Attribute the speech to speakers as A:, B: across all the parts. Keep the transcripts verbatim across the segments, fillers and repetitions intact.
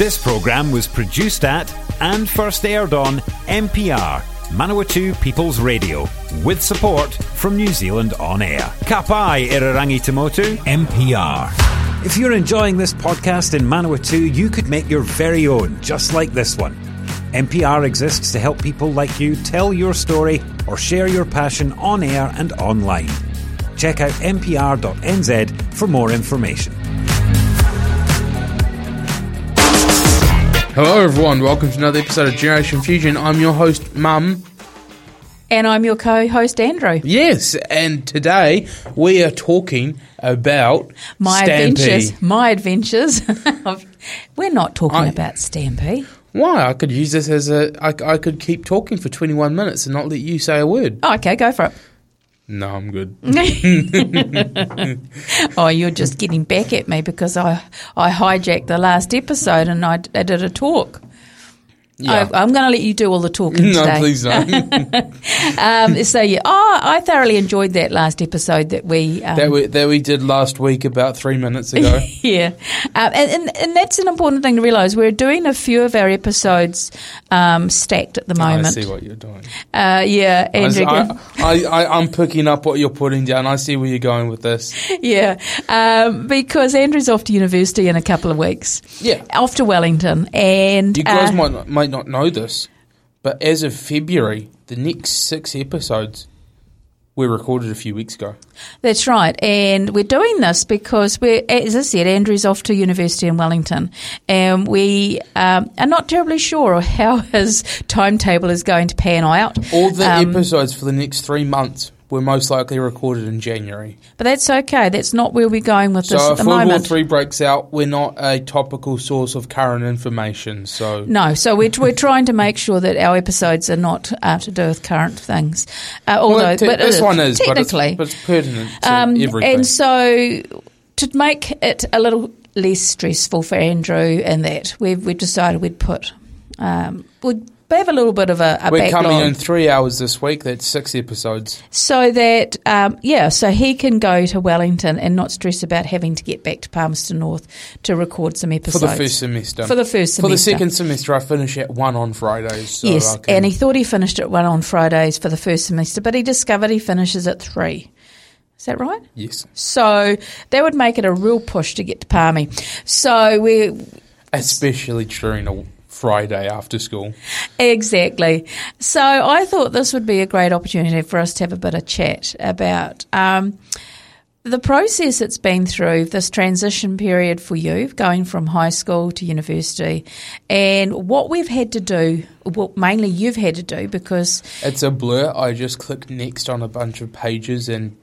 A: This programme was produced at and first aired on M P R, Manawatu People's Radio, with support from New Zealand On Air. Ka pai Irarangi Tamotu, M P R. If you're enjoying this podcast in Manawatu, you could make your very own, just like this one. M P R exists to help people like you tell your story or share your passion on air and online. Check out m p r dot n z for more information.
B: Hello everyone, welcome to another episode of Generation Fusion. I'm your host, Mum.
C: And I'm your co-host, Andrew.
B: Yes, and today we are talking about
C: My
B: Stampy.
C: adventures. My adventures. We're not talking
B: I-
C: about Stampy.
B: Why? I could use this as a... I, I could keep talking for twenty-one minutes and not let you say a word.
C: Oh, okay, go for it.
B: No, I'm good.
C: Oh, you're just getting back at me because I, I hijacked the last episode and I, I did a talk.
B: Yeah.
C: I, I'm going to let you do all the talking
B: No,
C: today.
B: please don't.
C: Um, so, yeah, oh, I thoroughly enjoyed that last episode that we... Um,
B: that, we, that we did last week about three minutes ago.
C: Yeah, um, and, and and that's an important thing to realise. We're doing a few of our episodes um, stacked at the moment.
B: I see what you're doing.
C: Uh, yeah, Andrew.
B: I, I, I, I'm picking up what you're putting down. I see where you're going with this.
C: Yeah, um, because Andrew's off to university in a couple of weeks.
B: Yeah.
C: Off to Wellington, and
B: You guys
C: uh,
B: might not, might not know this, but as of February, the next six episodes were recorded a few weeks ago.
C: that's right. And we're doing this because we're, as I said, Andrew's off to university in Wellington, and we um, are not terribly sure how his timetable is going to pan out.
B: All the
C: Um,
B: episodes for the next three months were most likely recorded in January.
C: But that's okay. That's not where we're going with this
B: So
C: at
B: if
C: the
B: World War
C: moment.
B: Three breaks out, we're not a topical source of current information. So
C: No, so we're we're trying to make sure that our episodes are not uh, to do with current things. Uh, although,
B: Well, te-
C: but it
B: this one is, but it's,
C: technically,
B: but it's pertinent to
C: um,
B: everything.
C: and so to make it a little less stressful for Andrew, and that we've we decided we'd put um, we'd have a little bit of a, a
B: we're
C: backlog,
B: coming in three hours this week. That's six episodes.
C: so that um, yeah, so he can go to Wellington and not stress about having to get back to Palmerston North to record some
B: For
C: episodes
B: the first semester.
C: For the first
B: For the
C: semester.
B: second semester, I finish at one on Fridays. So
C: Yes,
B: I can,
C: and he thought he finished at one on Fridays for the first semester, but he discovered he finishes at three. Is that right?
B: Yes.
C: So that would make it a real push to get to Palmy. So we
B: Especially during a Friday after school.
C: exactly. So I thought this would be a great opportunity for us to have a bit of chat about um, the process it's been through, this transition period for you, going from high school to university, and what we've had to do, well, mainly you've had to do because
B: It's a blur. I just clicked next on a bunch of pages and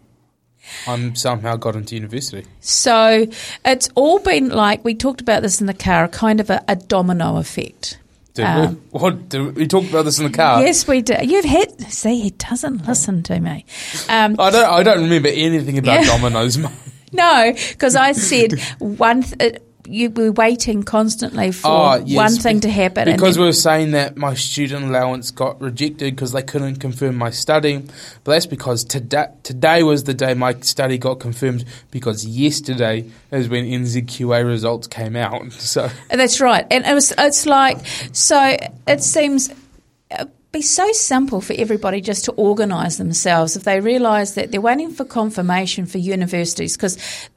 B: I'm somehow got into university.
C: So it's all been like, we talked about this in the car, kind of a, a domino effect.
B: Did
C: Um,
B: we? What? Did we talked about this in the car?
C: Yes, we did. You've had, see, he doesn't listen to me. Um,
B: I don't. I don't remember anything about
C: Yeah.
B: dominoes. Mum.
C: no, because I said one, th- uh, you were waiting constantly for
B: Oh, yes,
C: one thing
B: be-
C: to happen.
B: Because
C: and then,
B: we were saying that my student allowance got rejected because they couldn't confirm my study. But that's because today, today was the day my study got confirmed because yesterday is when N Z Q A results came out. So
C: That's right. And it was, it's like, so it seems it'd be so simple for everybody just to organise themselves if they realise that they're waiting for confirmation for universities because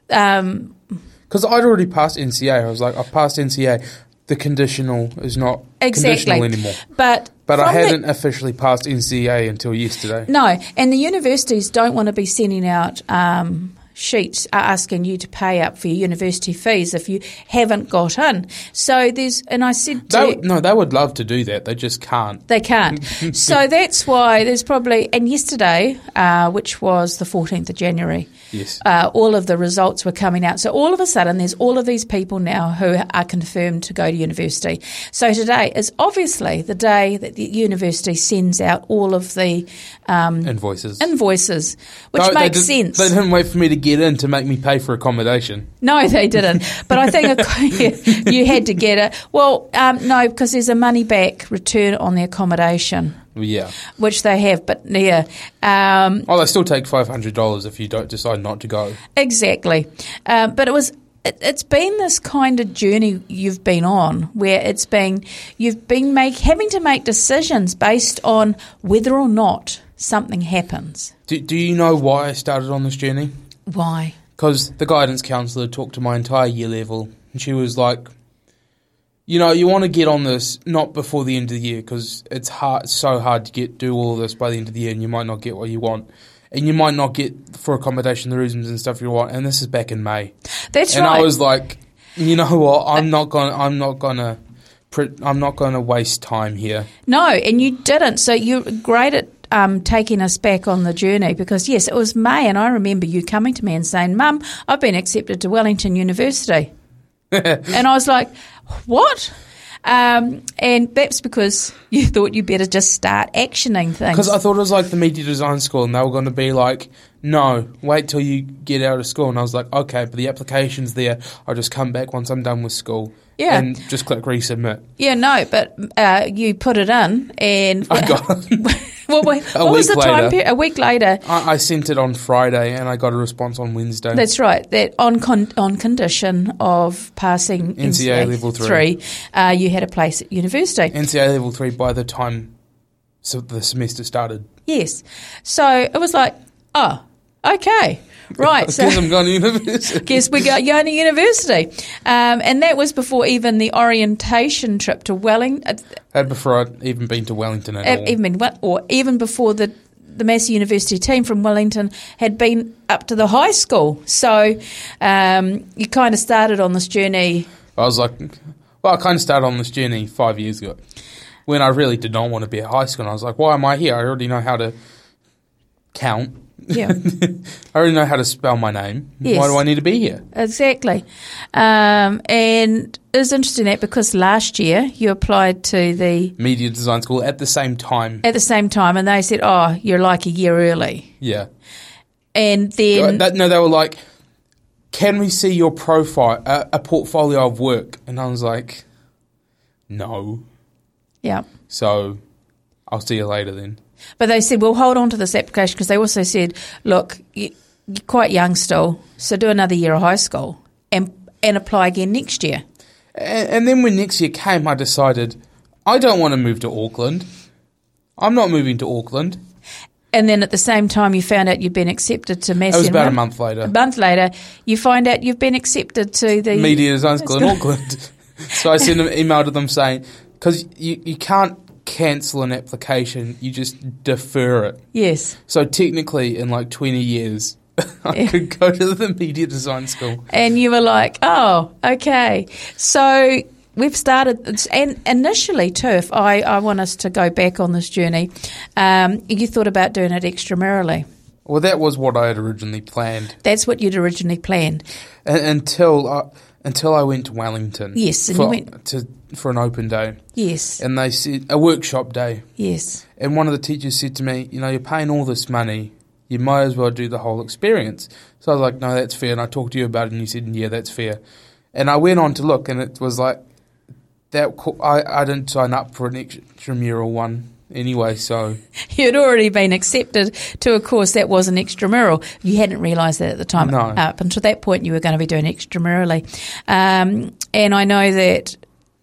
C: um,
B: because I'd already passed N C A, I was like, I've passed N C A. The conditional is not
C: exactly
B: conditional anymore.
C: But
B: But I
C: from the-
B: hadn't officially passed N C A until yesterday.
C: No, and the universities don't want to be sending out um, sheets asking you to pay up for your university fees if you haven't got in. So there's, and I said to
B: They, no, they would love to do that. They just can't.
C: they can't. So that's why there's probably, and yesterday, uh, which was the fourteenth of January,
B: Yes.
C: uh, all of the results were coming out. So all of a sudden, there's all of these people now who are confirmed to go to university. So today is obviously the day that the university sends out all of the um,
B: Invoices.
C: invoices, which
B: No, they
C: makes
B: didn't-
C: sense.
B: They didn't wait for me to get in to make me pay for accommodation.
C: No, they didn't. But I think a, you had to get it. Well, um, no, because there's a money back return on the accommodation,
B: Yeah.
C: which they have. But yeah, um,
B: Oh, they still take five hundred dollars if you don't decide not to go.
C: exactly. Um, but it was it, it's been this kind of journey you've been on where it's been, you've been make, having to make decisions based on whether or not something happens.
B: Do, do you know why I started on this journey?
C: Why?
B: Because the guidance counsellor talked to my entire year level, and she was like, you know, you want to get on this not before the end of the year because it's hard, so hard to get do all this by the end of the year, and you might not get what you want. And you might not get for accommodation the reasons and stuff you want. And this is back in May.
C: That's
B: and
C: right.
B: And I was like, you know what? I'm not going. I'm not going to. I'm not going to waste time here.
C: No, and you didn't. So you're great at um, taking us back on the journey because yes, it was May, and I remember you coming to me and saying, "Mum, I've been accepted to Wellington University," and I was like, "What?" Um, and that's because you thought you better just start actioning things.
B: Because I thought it was like the media design school, and they were going to be like, no, wait till you get out of school. And I was like, okay, but the application's there. I'll just come back once I'm done with school.
C: Yeah.
B: And just click resubmit.
C: Yeah, no, but uh, you put it in and...
B: I got it.
C: well, wait, what was the
B: later.
C: time period? A week later.
B: I, I sent it on Friday and I got a response on Wednesday.
C: That's right. That on con- on condition of passing
B: N C A A level three,
C: three uh, you had a place at university.
B: N C A A level three by the time so the semester started.
C: Yes. So it was like, oh, okay. Right, so
B: guess I'm going to university.
C: Guess we're going to university, um, and that was before even the orientation trip to Wellington.
B: And before I'd even been to Wellington at all.
C: Even or even before the the Massey University team from Wellington had been up to the high school. So um, you kind of started on this journey.
B: I was like, well, I kind of started on this journey five years ago when I really did not want to be at high school. And I was like, why am I here? I already know how to count.
C: Yeah.
B: I already know how to spell my name.
C: Yes.
B: Why do I need to be here?
C: Exactly. Um, and it was interesting that because last year you applied to the
B: media design school at the same time.
C: At the same time, and they said, oh, you're like a year early.
B: Yeah.
C: And then...
B: That, no, they were like, can we see your profile, a, a portfolio of work? And I was like, no.
C: Yeah.
B: So I'll see you later then.
C: But they said, well, hold on to this application because they also said, look, you, you're quite young still, so do another year of high school and and apply again next year.
B: And, and then when next year came, I decided I don't want to move to Auckland. I'm not moving to Auckland.
C: And then at the same time, you found out you'd been accepted to Massey.
B: It was about
C: a
B: month later.
C: A month later, you find out you've been accepted to the...
B: Media Design School in Auckland. So I sent an email to them saying, because you, you can't cancel an application, you just defer it.
C: Yes.
B: So technically, in like twenty years, I
C: Yeah.
B: could go to the Media Design School.
C: And you were like, oh, okay. So we've started, and initially too, if I, I want us to go back on this journey, um, you thought about doing it extramural.
B: Well, that was what I had originally planned.
C: That's what you'd originally planned.
B: And, until I, until I went to Wellington.
C: Yes, and
B: for,
C: you went
B: to for an open day.
C: Yes.
B: And they said a workshop day.
C: Yes.
B: And one of the teachers said to me, you know, you're paying all this money, you might as well do the whole experience. So I was like, no, that's fair. And I talked to you about it, and you said, yeah, that's fair. And I went on to look, and it was like that. I, I didn't sign up for an extramural one anyway, so
C: You'd already been accepted to a course that was an extramural. You hadn't realised that at the time.
B: No.
C: Up until that point, you were going to be doing extramurally. Um, and I know that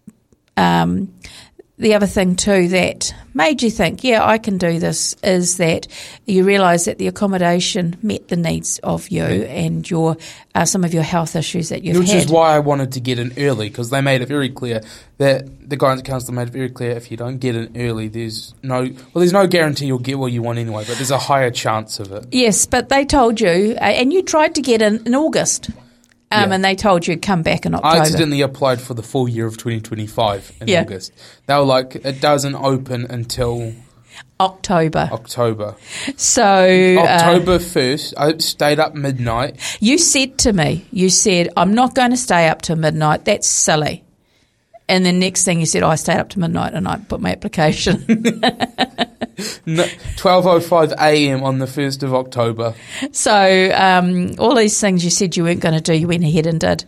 C: um, the other thing too that made you think, yeah, I can do this, is that you realise that the accommodation met the needs of you and your uh, some of your health issues that you've
B: which
C: had.
B: is why I wanted to get in early, because they made it very clear that the guidance counsellor made it very clear if you don't get in early, there's no well, there's no guarantee you'll get what you want anyway, but there's a higher chance of it.
C: Yes, but they told you, uh, and you tried to get in in August. Um,
B: Yeah.
C: And they told you come back in October.
B: I accidentally applied for the full year of twenty twenty-five in
C: Yeah.
B: August. They were like, it doesn't open until
C: October.
B: October.
C: So uh,
B: October first, I stayed up midnight.
C: you said to me, you said, I'm not going to stay up till midnight. That's silly. And the next thing you said, oh, I stayed up to midnight and I put my application.
B: twelve oh five a.m. on the first of October.
C: So um, all these things you said you weren't going to do, you went ahead and did.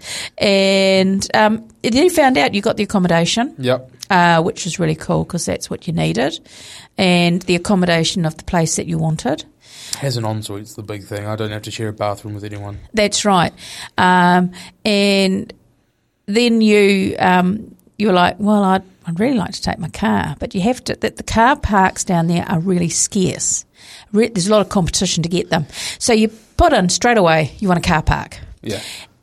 C: And um, then you found out you got the accommodation.
B: Yep.
C: Uh, which was really cool because that's what you needed. And the accommodation of the place that you wanted.
B: Has an ensuite's the big thing. I don't have to share a bathroom with anyone.
C: That's right. Um, and then you um, you were like, well, I'd, I'd really like to take my car. But you have to, that the car parks down there are really scarce. Re- there's a lot of competition to get them. So you put in straight away, you want a car park.
B: Yeah.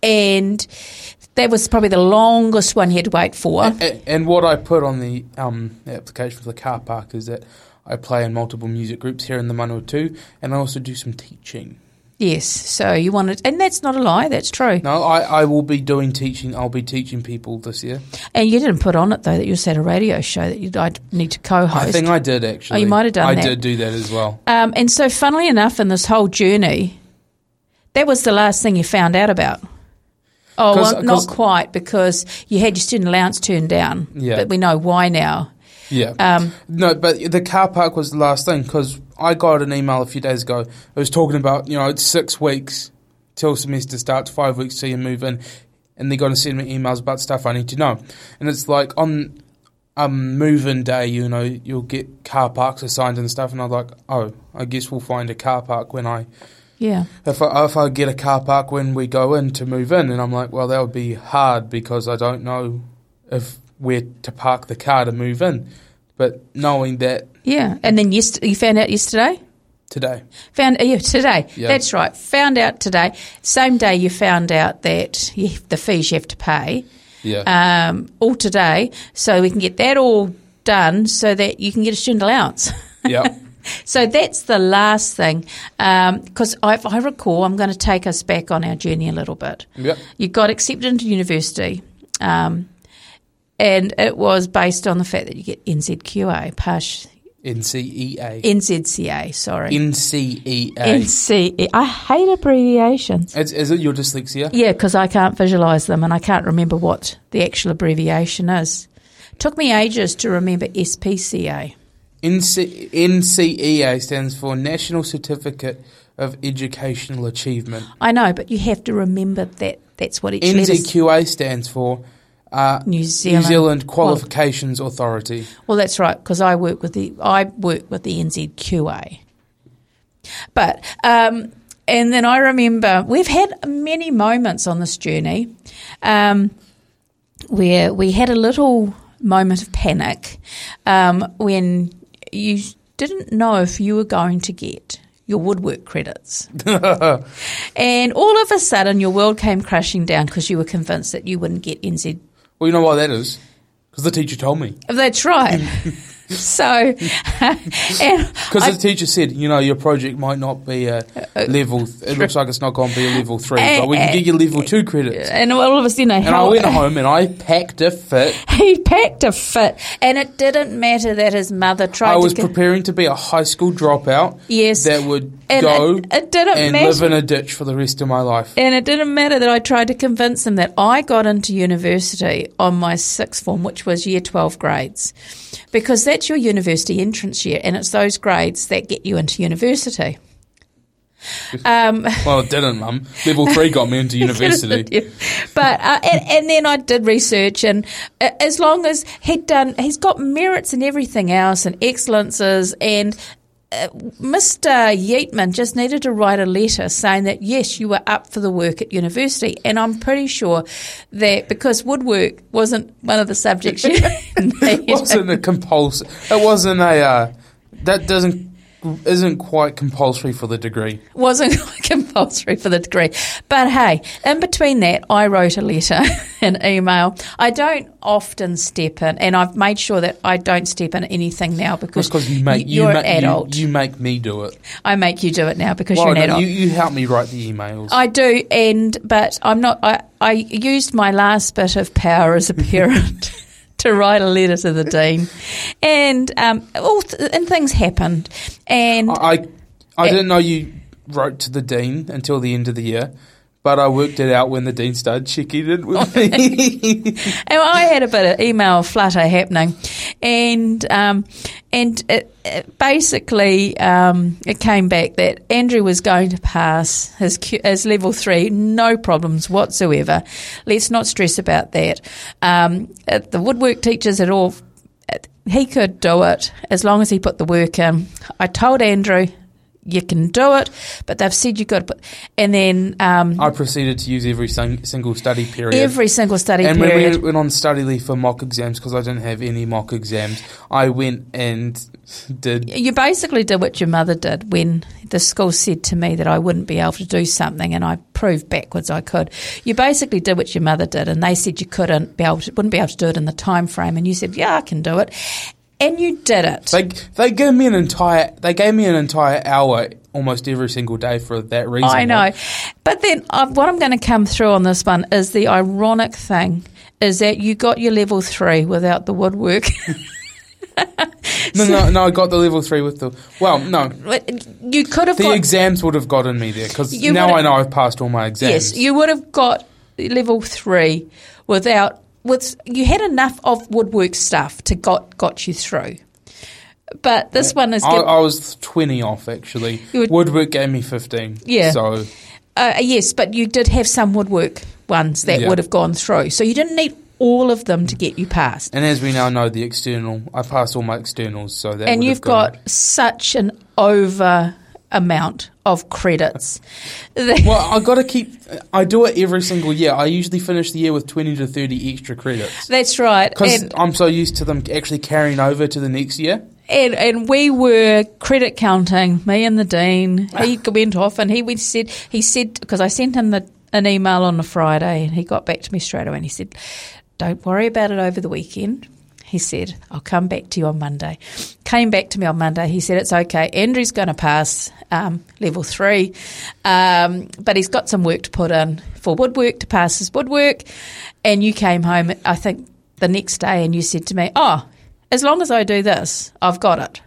C: And that was probably the longest one you had to wait for.
B: And, and what I put on the um, application for the car park is that I play in multiple music groups here in the Manawatu, and I also do some teaching.
C: Yes, so you wanted, and that's not a lie, that's true.
B: No, I, I will be doing teaching. I'll be teaching people this year.
C: And you didn't put on it, though, that you said a radio show that you'd I'd need to co-host.
B: I think I did, actually.
C: Oh, you might have done
B: I
C: that.
B: I did do that as well.
C: Um, and so, funnily enough, in this whole journey, that was the last thing you found out about. Oh, well, not quite, because you had your student allowance turned down.
B: Yeah.
C: But we know why now.
B: Yeah.
C: Um,
B: no, but the car park was the last thing, because I got an email a few days ago. It was talking about, you know, it's six weeks till semester starts, five weeks till you move in, and they're going to send me emails about stuff I need to know. And it's like on um, move-in day, you know, you'll get car parks assigned and stuff, and I'm like, oh, I guess we'll find a car park when I...
C: Yeah.
B: If I, if I get a car park when we go in to move in, and I'm like, well, that would be hard because I don't know if where to park the car to move in. But knowing that...
C: Yeah, and then yest- you found out yesterday?
B: Today.
C: Found uh, yeah, today.
B: Yeah.
C: That's right. Found out today. Same day you found out that you, the fees you have to pay.
B: Yeah.
C: Um, all today, so we can get that all done so that you can get a student allowance.
B: Yeah.
C: So that's the last thing, because um, if I recall, I'm going to take us back on our journey a little bit.
B: Yep.
C: You got accepted into university, um, and it was based on the fact that you get N Z Q A, Pash.
B: N C E A.
C: N Z C A, sorry.
B: N C E A.
C: N C E A. I hate abbreviations.
B: Is, is it your dyslexia?
C: Yeah, because I can't visualise them and I can't remember what the actual abbreviation is. Took me ages to remember S P C A.
B: N C E A stands for National Certificate of Educational Achievement.
C: I know, but you have to remember that that's what each letter is.
B: N Z Q A stands for uh,
C: New Zealand,
B: New Zealand Qualifications Authority.
C: Well, that's right, because I work with the I work with the N Z Q A. But um, and then I remember we've had many moments on this journey um, where we had a little moment of panic um, when you didn't know if you were going to get your woodwork credits. And all of a sudden your world came crashing down because you were convinced that you wouldn't get N Z.
B: Well, you know why that is? Because the teacher told me.
C: That's right. So,
B: because the teacher said, you know, your project might not be a level. It looks like it's not going to be a level three,
C: and,
B: but we can get you level two credits.
C: And all of a sudden,
B: and I went home and I packed a fit.
C: He packed a fit, and it didn't matter that his mother tried.
B: I was
C: to
B: preparing to be a high school dropout.
C: Yes,
B: that would
C: and
B: go
C: it, it didn't
B: and
C: matter.
B: live in a ditch for the rest of my life.
C: And it didn't matter that I tried to convince him that I got into university on my sixth form, which was year twelve grades, because that's your university entrance year, and it's those grades that get you into university. Um,
B: well, it didn't, Mum. Level three got me into university.
C: But uh, and, and then I did research, and uh, as long as he'd done, he's got merits and everything else, and excellences, and uh, Mister Yeatman just needed to write a letter saying that yes, you were up for the work at university, and I'm pretty sure that because woodwork wasn't one of the subjects you
B: it wasn't a compulsory. It wasn't a uh, that doesn't. Isn't quite compulsory for the degree.
C: Wasn't compulsory for the degree. But hey, in between that, I wrote a letter, an email. I don't often step in, and I've made sure that I don't step in anything now because
B: because you make,
C: you're
B: you
C: an adult.
B: You, you make me do it.
C: I make you do it now because
B: well,
C: you're an
B: no,
C: adult.
B: You, you help me write the emails.
C: I do, and but I'm not. I, I used my last bit of power as a parent. To write a letter to the dean, and um, all th- and things happened, and
B: I I didn't know you wrote to the dean until the end of the year, but I worked it out when the dean started checking it with me.
C: And I had a bit of email flutter happening, and um, and it, it basically um, it came back that Andrew was going to pass his, his level three, no problems whatsoever. Let's not stress about that. Um, the woodwork teachers had all, he could do it as long as he put the work in. I told Andrew, you can do it, but they've said you've got to put, and then um,
B: I proceeded to use every sing, single study period.
C: Every single study
B: and
C: period.
B: And when we went on study leave for mock exams, because I didn't have any mock exams, I went and did...
C: You basically did what your mother did when the school said to me that I wouldn't be able to do something, and I proved backwards I could. You basically did what your mother did, and they said you couldn't be able to, wouldn't be able to do it in the time frame, and you said, yeah, I can do it. And you did it.
B: They they gave me an entire they gave me an entire hour almost every single day for that reason.
C: I know, but then uh, what I'm going to come through on this one is the ironic thing is that you got your level three without the woodwork.
B: no, no, no. I got the level three with the well, no.
C: You could have
B: the
C: got,
B: exams would have gotten me there because now I know I've passed all my exams.
C: Yes, you would have got level three without. With you had enough of woodwork stuff to got got you through, but this one is.
B: I, I was twenty off actually. Would, woodwork gave me fifteen.
C: Yeah.
B: So.
C: Uh, yes, but you did have some woodwork ones that
B: yeah.
C: would have gone through, so you didn't need all of them to get you past.
B: And as we now know, the external, I passed all my externals, so that.
C: And you've got
B: it.
C: such an over amount of credits.
B: Well, I got to keep. I do it every single year. I usually finish the year with twenty to thirty extra credits.
C: That's right,
B: because I'm so used to them actually carrying over to the next year.
C: And and we were credit counting. Me and the dean. He went off and he went, said he said because I sent him the, an email on a Friday and he got back to me straight away and he said, "Don't worry about it over the weekend." He said, I'll come back to you on Monday. Came back to me on Monday. He said, it's okay. Andrew's going to pass um, level three, um, but he's got some work to put in for woodwork to pass his woodwork. And you came home, I think, the next day and you said to me, oh, as long as I do this, I've got it.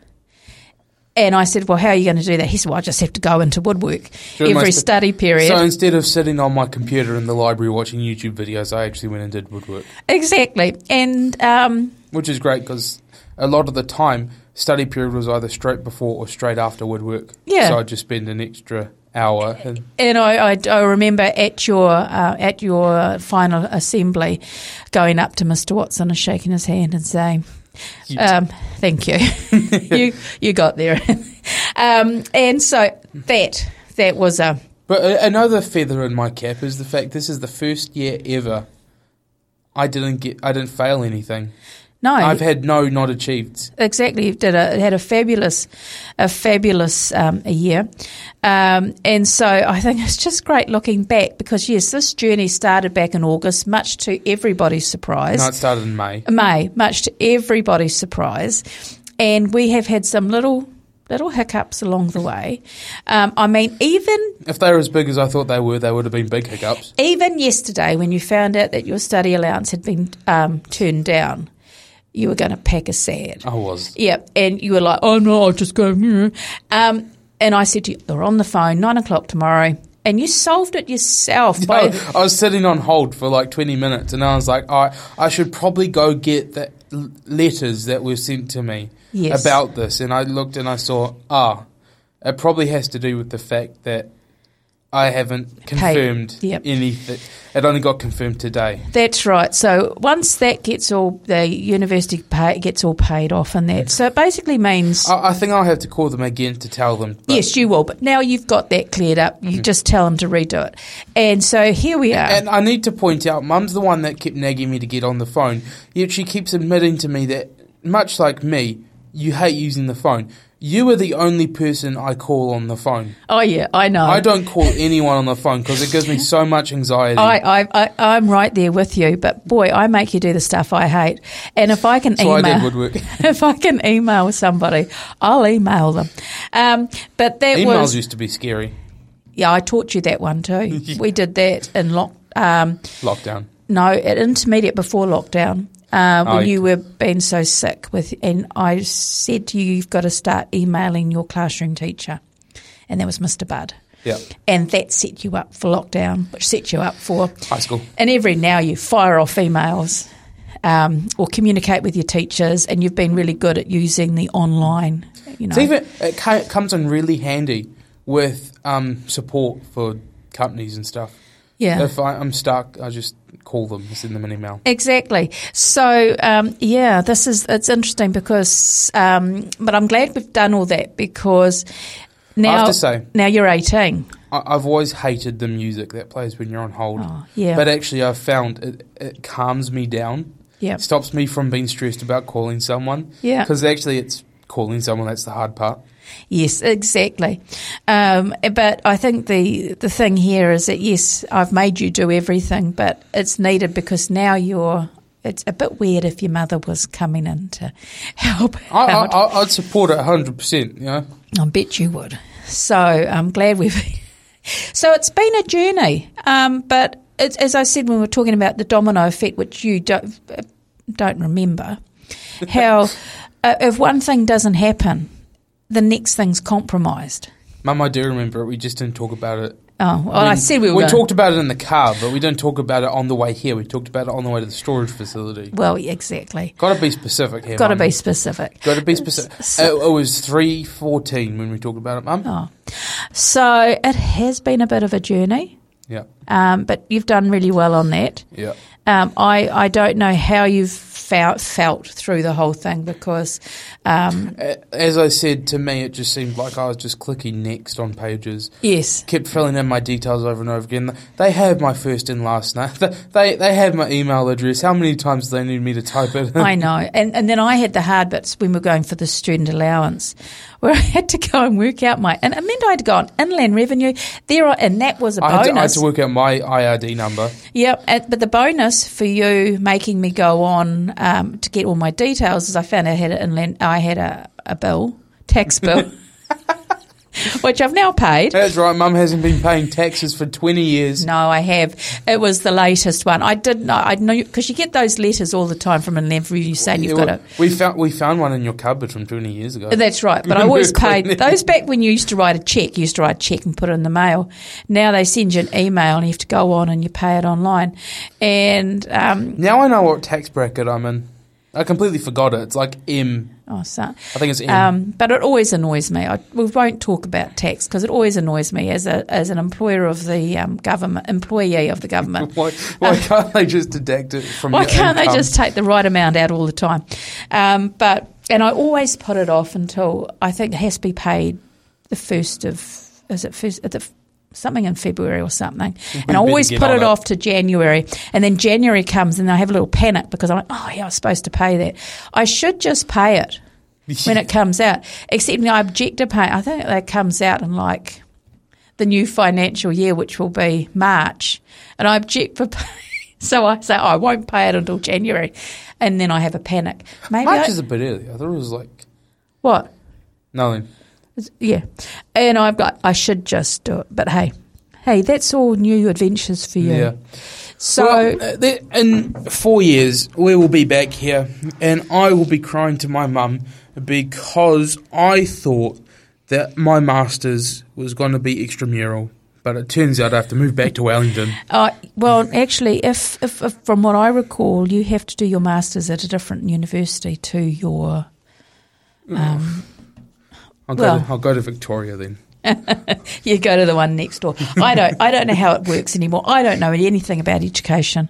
C: And I said, well, how are you going to do that? He said, well, I just have to go into woodwork During every study period.
B: So instead of sitting on my computer in the library watching YouTube videos, I actually went and did woodwork.
C: Exactly. And um,
B: which is great because a lot of the time, study period was either straight before or straight after woodwork.
C: Yeah.
B: So I'd just spend an extra hour. And,
C: and I, I, I remember at your uh, at your final assembly going up to Mister Watson and shaking his hand and saying, Um, thank you. you you got there. um, and so that that was a.
B: But another feather in my cap is the fact this is the first year ever I didn't get I didn't fail anything.
C: No,
B: I've had no not achieved.
C: Exactly, it did a, it had a fabulous, a fabulous um, a year, um, and so I think it's just great looking back because yes, this journey started back in August, much to everybody's surprise.
B: No, it started in May.
C: May, much to everybody's surprise, and we have had some little. Little hiccups along the way. Um, I mean, even...
B: If they were as big as I thought they were, they would have been big hiccups.
C: Even yesterday, when you found out that your study allowance had been um, turned down, you were going to pack a sad.
B: I was.
C: Yeah, and you were like, oh, no, I'll just go... Mm. Um, and I said to you, you're on the phone, nine o'clock tomorrow, and you solved it yourself. By
B: no, I was sitting on hold for like twenty minutes, and I was like, I, I should probably go get the letters that were sent to me. Yes. About this, and I looked and I saw, ah, it probably has to do with the fact that I haven't confirmed yep. anything. It only got confirmed today.
C: That's right. So once that gets all, the university pay, gets all paid off and that. So it basically means...
B: I, I think I'll have to call them again to tell them.
C: Yes, you will. But now you've got that cleared up. You mm-hmm. just tell them to redo it. And so here we are.
B: And I need to point out, Mum's the one that kept nagging me to get on the phone. Yet she keeps admitting to me that, much like me, you hate using the phone. You are the only person I call on the phone.
C: Oh, yeah, I know.
B: I don't call anyone on the phone because it gives me so much anxiety.
C: I, I, I, I'm right there with you, but boy, I make you do the stuff I hate. And if I can
B: so
C: email,
B: I did woodwork.
C: if I can email somebody, I'll email them. Um, but that
B: Emails
C: was,
B: used to be scary.
C: Yeah, I taught you that one too. We did that in lock, um,
B: lockdown.
C: No, at intermediate before lockdown. Uh, when
B: oh,
C: you were being so sick with, and I said to you, you've got to start emailing your classroom teacher, and that was Mister Budd.
B: Yeah.
C: And that set you up for lockdown, which set you up for
B: high school.
C: And every now you fire off emails, um, or communicate with your teachers, and you've been really good at using the online. You know,
B: It's even it ca- comes in really handy with um, support for companies and stuff.
C: yeah.
B: If I, I'm stuck, I just call them, send them an email.
C: Exactly. So, um, yeah, this is, it's interesting because, um, but I'm glad we've done all that because now,
B: I have to say,
C: now you're eighteen.
B: I, I've always hated the music that plays when you're on hold.
C: Oh, yeah.
B: But actually, I've found it, it calms me down.
C: Yeah.
B: It stops me from being stressed about calling someone.
C: Yeah.
B: Because actually, it's calling someone that's the hard part.
C: Yes, exactly. Um, but I think the the thing here is that, yes, I've made you do everything, but it's needed because now you're, it's a bit weird if your mother was coming in to help
B: I, I,
C: out.
B: I- I'd support it one hundred percent, you know.
C: I bet you would. So I'm glad we've... So it's been a journey, um, but it's, as I said when we were talking about the domino effect, which you don't, don't remember, how uh, if one thing doesn't happen, the next thing's compromised.
B: Mum, I do remember it. We just didn't talk about it.
C: Oh, well, I said we were
B: We
C: gonna-
B: talked about it in the car, but we didn't talk about it on the way here. We talked about it on the way to the storage facility.
C: Well, exactly.
B: Got to be specific here,
C: Got to
B: Mum.
C: be specific.
B: Got to be specific.
C: So-
B: It, it was three fourteen when we talked about it, Mum.
C: Oh. So it has been a bit of a journey,
B: Yeah,
C: um, but you've done really well on that.
B: yeah.
C: Um, I, I don't know how you've felt, felt through the whole thing because um,
B: As I said, to me, it just seemed like I was just clicking next on pages.
C: yes,
B: Kept filling in my details over and over again. They have my first and last name. They they have my email address. How many times do they need me to type it in?
C: I know. And and then I had the hard bits when we were going for the student allowance, where I had to go and work out my, and it meant I had to go on inland revenue. There, are, and that was a
B: I had,
C: bonus.
B: to, I had to work out my I R D number.
C: Yep, and- but the bonus for you making me go on um, to get all my details is I found I had an inland, I had a, a bill, tax bill, which I've now paid.
B: That's right, Mum hasn't been paying taxes for twenty years.
C: No, I have. It was the latest one. I did know. I know because you get those letters all the time from inland revenue saying you've
B: Yeah,
C: got to.
B: we found we found one in your cupboard from twenty years ago.
C: That's right, but I
B: When we
C: always
B: were
C: paid
B: cleaning.
C: those back when you used to write a check. You used to write a check and put it in the mail. Now they send you an email and you have to go on and you pay it online. And um,
B: Now I know what tax bracket I'm in. I completely forgot it. It's like M.
C: oh, so,
B: I think it's M.
C: um, but it always annoys me. I, we won't talk about tax because it always annoys me as a as an employer of the um, government, employee of the government.
B: why why can't they just deduct it from
C: Why
B: your
C: can't
B: income?
C: they just take the right amount out all the time? Um, but and I always put it off until I think it has to be paid the first of is it first at the something in February or something, and I
B: better
C: always
B: get
C: put
B: on
C: it
B: it.
C: off to January, and then January comes and I have a little panic because I'm like, oh yeah, I was supposed to pay that. I should just pay it when it comes out. Except I object to pay. I think that comes out in like the new financial year, which will be March, and I object for pay. So I say, oh, I won't pay it until January, and then I have a panic. Maybe
B: March
C: I,
B: is a bit early. I thought it was like
C: what?
B: nothing.
C: Yeah, and I've got. I should just do it, but hey, hey, that's all new adventures for you.
B: Yeah.
C: So
B: Well, uh, there- in four years, we will be back here, and I will be crying to my mum because I thought that my masters was going to be extramural, but it turns out I have to move back to Wellington.
C: Uh, well, actually, if, if, if from what I recall, you have to do your masters at a different university to your. Um,
B: I'll go,
C: Well-
B: to, I'll go to Victoria then.
C: you go to the one next door. I don't. I don't know how it works anymore. I don't know anything about education.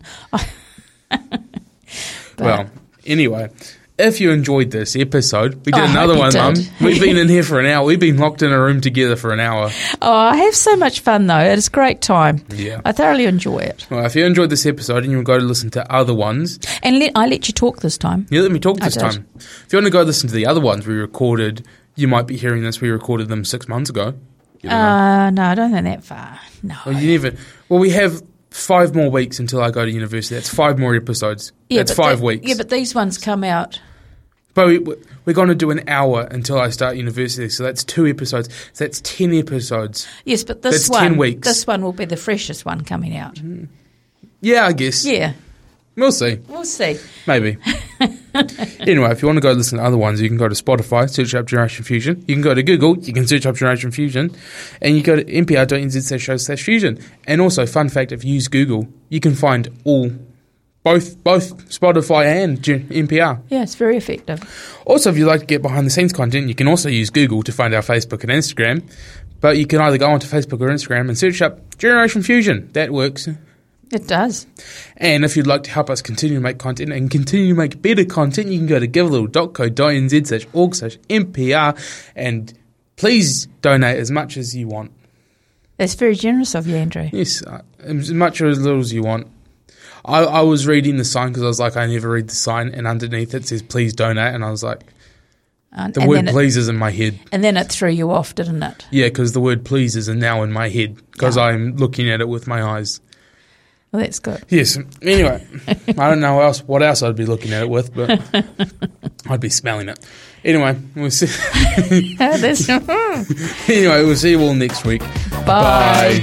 C: But-
B: Well, anyway, if you enjoyed this episode, we did
C: I hope
B: another
C: you
B: one,
C: did.
B: Mum. We've been in here for an hour. We've been locked in a room together for an hour.
C: Oh, I have so much fun though. It's a great time.
B: Yeah.
C: I thoroughly enjoy it.
B: Well, if you enjoyed this episode and you want to go to listen to other ones,
C: And let, I let you talk this time.
B: yeah, let me talk
C: I
B: this
C: did.
B: time. If you want to go listen to the other ones we recorded, you might be hearing this. We recorded them six months ago. You don't know.
C: Uh, no, I don't think that far. No.
B: Well, you never. Well, we have five more weeks until I go to university. That's five more episodes. That's
C: but
B: five
C: that-
B: weeks.
C: Yeah, but these ones come out.
B: But we, we're going to do an hour until I start university, so that's two episodes. So that's ten episodes.
C: Yes, but this
B: That's
C: one,
B: ten weeks.
C: this one will be the freshest one coming out.
B: Yeah, I guess.
C: Yeah,
B: We'll see.
C: we'll see.
B: Maybe. Anyway, if you want to go listen to other ones, you can go to Spotify, search up Generation Fusion. You can go to Google, you can search up Generation Fusion. And you go to n p r dot n z slash show slash fusion. And also, fun fact, if you use Google, you can find all both both Spotify and G- N P R.
C: Yeah, it's very effective.
B: Also, if you'd like to get behind-the-scenes content, you can also use Google to find our Facebook and Instagram. But you can either go onto Facebook or Instagram and search up Generation Fusion. That works.
C: It does.
B: And if you'd like to help us continue to make content and continue to make better content, you can go to givealittle.co.nz slash org slash NPR and please donate as much as you want.
C: That's very generous of you, Andrew.
B: Yes, uh, as much or as little as you want. I, I was reading the sign because I was like, I never read the sign, and underneath it says, please donate, and I was like,
C: Uh,
B: the
C: and
B: word
C: then it-
B: please is in my head.
C: And then it threw you off, didn't it?
B: Yeah, because the word please is now in my head because
C: Yeah.
B: I'm looking at it with my eyes.
C: Well, that's good.
B: Yes. Anyway, I don't know else what else I'd be looking at it with, but I'd be smelling it. Anyway, we'll see.
C: That's-
B: anyway, we'll see you all next week.
C: Bye.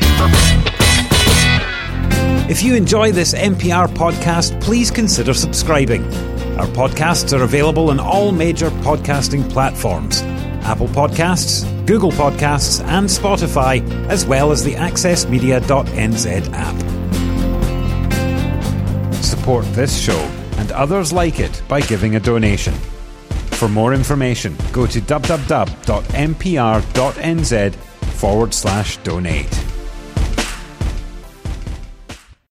A: If you enjoy this N P R podcast, please consider subscribing. Our podcasts are available on all major podcasting platforms: Apple Podcasts, Google Podcasts, and Spotify, as well as the access media dot n z app. Support this show and others like it by giving a donation. For more information, go to w w w dot n p r dot n z forward slash donate.